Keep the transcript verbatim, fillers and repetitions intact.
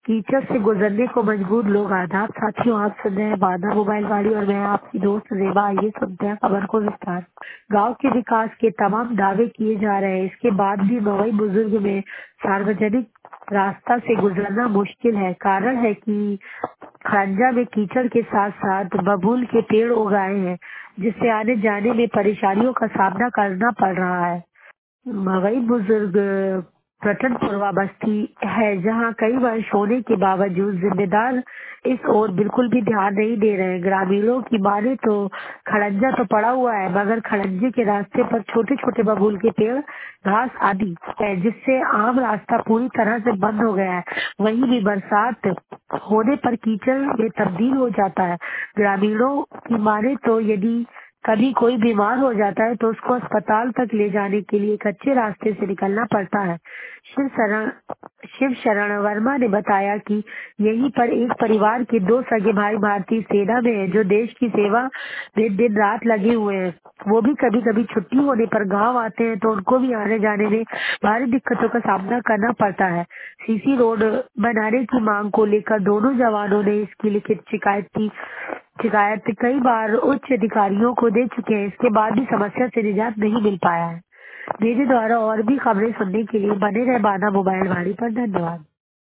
कीचड़ से गुजरने को मजबूर लोग। आदाब साथियों, आप सुन रहे हैं बादा मोबाइल वाली और मैं आपकी दोस्त जेबा। आइए सुनते हैं खबर को विस्तार। गांव के विकास के तमाम दावे किए जा रहे हैं, इसके बाद भी मवई बुजुर्ग में सार्वजनिक रास्ता से गुजरना मुश्किल है। कारण है कि खरंजा में कीचड़ के साथ साथ बबूल के पेड़ उगाए हैं, जिससे आने जाने में परेशानियों का सामना करना पड़ रहा है। मवई बुजुर्ग पर्यटन पूर्वा बस्ती है, जहां कई वर्ष होने के बावजूद जिम्मेदार इस ओर बिल्कुल भी ध्यान नहीं दे रहे। ग्रामीणों की माने तो खड़ंजा तो पड़ा हुआ है, मगर खड़ंजे के रास्ते पर छोटे छोटे बबूल के पेड़, घास आदि है, जिससे आम रास्ता पूरी तरह से बंद हो गया है। वहीं भी बरसात होने पर कीचड़ में तब्दील हो जाता है। ग्रामीणों की माने तो यदि कभी कोई बीमार हो जाता है तो उसको अस्पताल तक ले जाने के लिए कच्चे रास्ते से निकलना पड़ता है। शिव शरण शिव शरण वर्मा ने बताया कि यहीं पर एक परिवार के दो सगे भाई भारतीय सेना में हैं, जो देश की सेवा में दिन रात लगे हुए हैं। वो भी कभी कभी छुट्टी होने पर गांव आते हैं तो उनको भी आने जाने में भारी दिक्कतों का सामना करना पड़ता है। सीसी रोड बनाने की मांग को लेकर दोनों जवानों ने इसकी लिखित शिकायत की शिकायत कई बार उच्च अधिकारियों को दे चुके हैं। इसके बाद भी समस्या से निजात नहीं मिल पाया है। मेरे द्वारा और भी खबरें सुनने के लिए बने रहे बादा मोबाइल वाली पर। धन्यवाद।